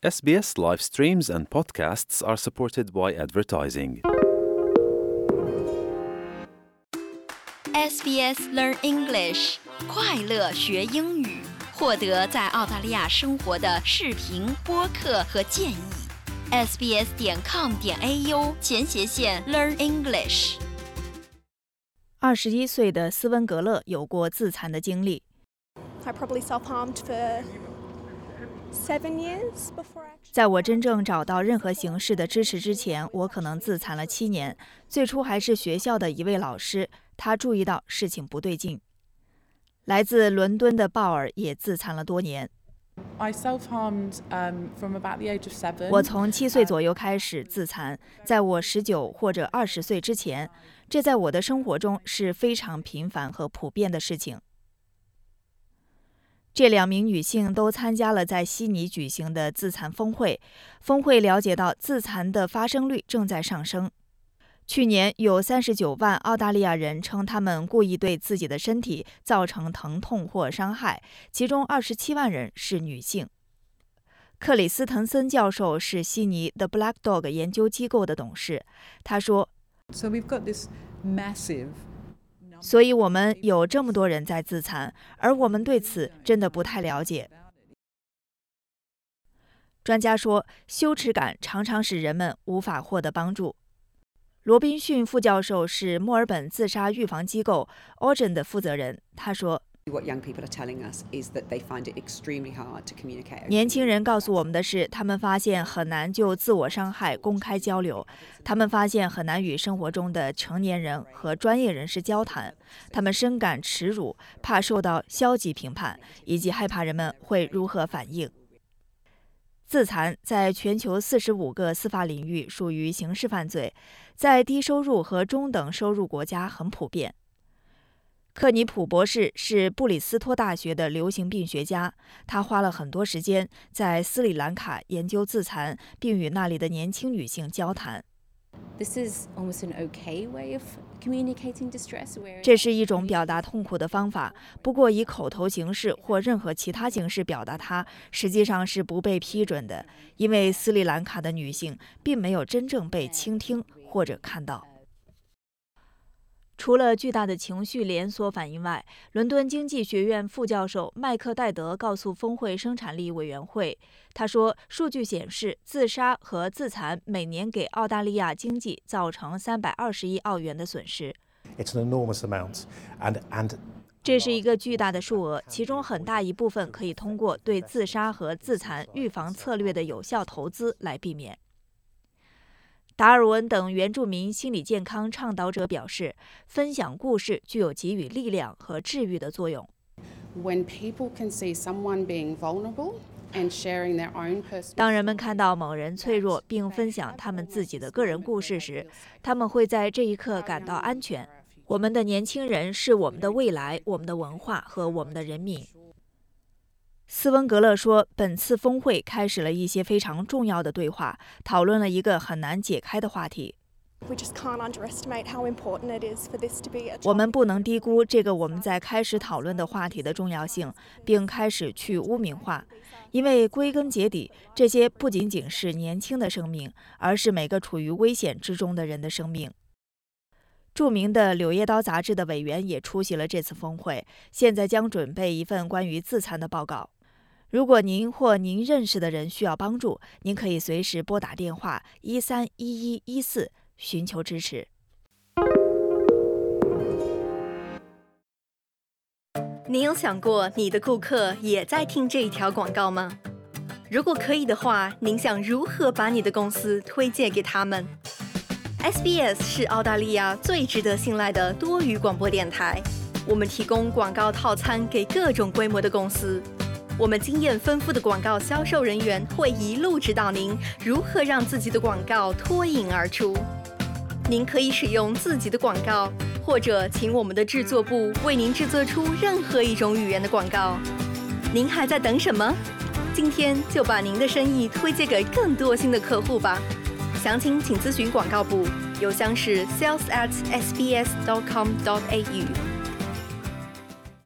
SBS live streams and podcasts are supported by advertising. SBS Learn English 快乐学英语，获得在澳大利亚生活的视频、播客和建议。sbs.com.au/Learn English。 21岁的斯温格勒有过自残的经历。 I probably self-harmed for 7 years before I... 在我真正找到任何形式的支持之前，我可能自残了7年。最初还是学校的一位老师，他注意到事情不对劲。来自伦敦的鲍尔也自残了多年。 I self-harmed from about the age of 7. 我从7岁左右开始自残，在我19或者20岁之前，这在我的生活中是非常频繁和普遍的事情。这2名女性都参加了在悉尼举行的自残峰会，峰会了解到自残的发生率正在上升。去年有39万澳大利亚人称他们故意对自己的身体造成疼痛或伤害，其中27万人是女性。克里斯滕森教授是悉尼 The Black Dog 研究机构的董事，他说： So we've got this massive... 所以我们有这么多人在自残，而我们对此真的不太了解。专家说，羞耻感常常使人们无法获得帮助。罗宾逊副教授是墨尔本自杀预防机构 Origin 的负责人，他说，年轻人告诉我们的是，他们发现很难就自我伤害公开交流，他们发现很难与生活中的成年人和专业人士交谈，他们深感耻辱，怕受到消极评判，以及害怕人们会如何反应。自残在全球45个司法领域属于刑事犯罪，在低收入和中等收入国家很普遍。克尼普博士是布里斯托大学的流行病学家，他花了很多时间在斯里兰卡研究自残，并与那里的年轻女性交谈。这是一种表达痛苦的方法，不过以口头形式或任何其他形式表达它，实际上是不被批准的，因为斯里兰卡的女性并没有真正被倾听或者看到。除了巨大的情绪连锁反应外，伦敦经济学院副教授麦克戴德告诉峰会生产力委员会，他说，数据显示自杀和自残每年给澳大利亚经济造成320亿澳元的损失。这是一个巨大的数额，其中很大一部分可以通过对自杀和自残预防策略的有效投资来避免。达尔文等原住民心理健康倡导者表示，分享故事具有给予力量和治愈的作用。当人们看到某人脆弱并分享他们自己的个人故事时，他们会在这一刻感到安全。我们的年轻人是我们的未来，我们的文化和我们的人民。斯温格勒说，本次峰会开始了一些非常重要的对话，讨论了一个很难解开的话题。我们不能低估这个我们在开始讨论的话题的重要性，并开始去污名化，因为归根结底，这些不仅仅是年轻的生命，而是每个处于危险之中的人的生命。著名的《柳叶刀》杂志的委员也出席了这次峰会，现在将准备一份关于自残的报告。如果您或您认识的人需要帮助，您可以随时拨打电话131114寻求支持。 你有想过你的顾客也在听这一条广告吗？如果可以的话，您想如何把你的公司推荐给他们？ SBS 是澳大利亚最值得信赖的多语广播电台，我们提供广告套餐给各种规模的公司。我们经验丰富的广告销售人员会一路指导您如何让自己的广告脱颖而出。您可以使用自己的广告，或者请我们的制作部为您制作出任何一种语言的广告。您还在等什么？今天就把您的生意推荐给更多新的客户吧。详情请咨询广告部，邮箱是 sales@sbs.com.au。